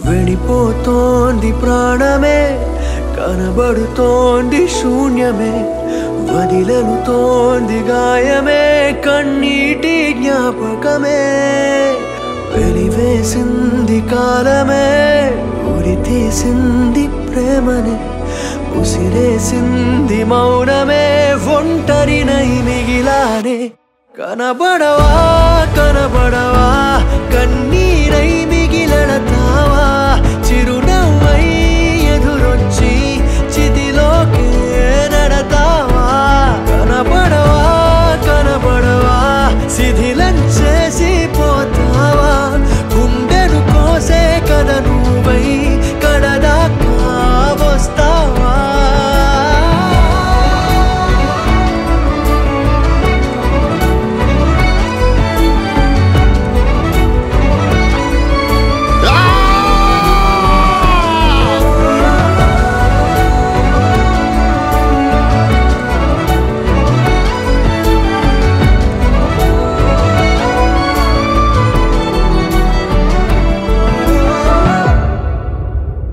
వెళ్ళిపోతోంది ప్రాణమే కనబడుతోంది శూన్యమే వదిలనుతోంది గాయమే కన్నీటి జ్ఞాపకమే వెలివేసింది కాలమే ఉరి తీసింది ప్రేమనే ఉసిరేసింది మౌనమే ఒంటరినై మిగిలానే కనబడవా కనబడవా కన్నీరై మిగిలన